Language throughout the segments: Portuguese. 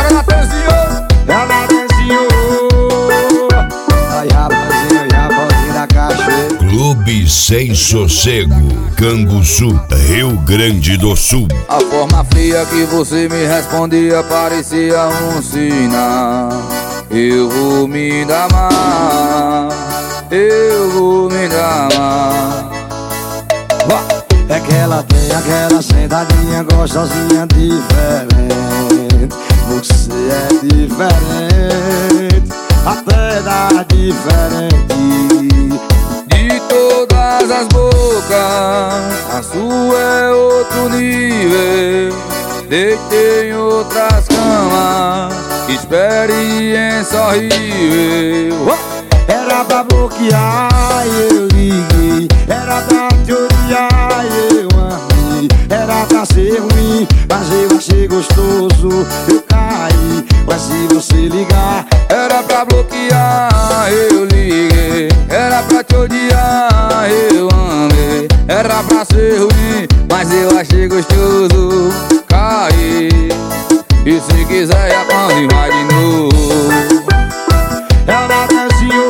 Bora, Natanzinho! É Natanzinho. Aí, rapazinho da caixa. Clube Sem Sossego, Canguçu, Rio Grande do Sul. A forma fria que você me respondia parecia um sinal. Eu vou me dar mal, eu vou me dar mal. É que ela tem aquela sentadinha gostosinha diferente. Você é diferente, até dá diferente. De todas as bocas, a sua é outro nível. Deitei em outras camas, experiência horrível. Era pra bloquear, eu liguei. Era pra te odiar, eu amei. Era pra ser ruim, mas eu achei gostoso. Eu caí, mas se você ligar, Era pra bloquear, eu liguei. Era pra te odiar, eu amei. Era pra ser ruim, mas eu achei gostoso. Caí, e se quiser já pode mais de novo. ela dançou.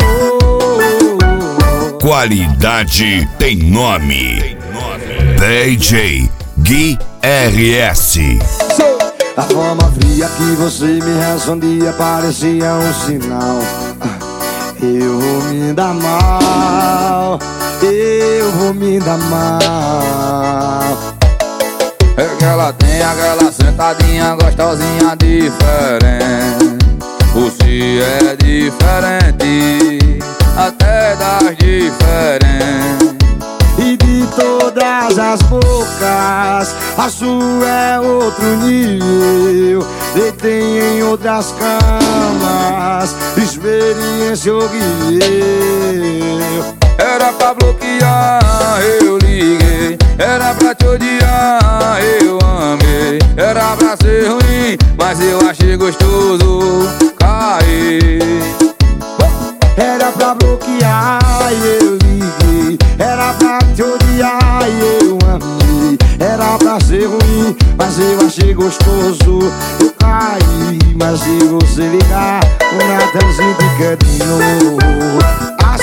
Qualidade tem nome. DJ Gui RS. A forma fria que você me respondia parecia um sinal. Eu vou me dar mal, eu vou me dar mal. É que ela tem aquela sentadinha gostosinha diferente. Você é diferente, até das diferentes. E de todas as bocas, a sua é outro nível. Deitei em outras camas, experiência horrível. Era pra bloquear, eu liguei. Era pra te odiar, eu amei. Era pra ser ruim, mas eu achei gostoso. Caí. Era pra bloquear, eu liguei. Era pra te odiar, eu amei. Era pra ser ruim, mas eu achei gostoso. Eu caí, mas se você ligar, o Natanzinho fica de novo.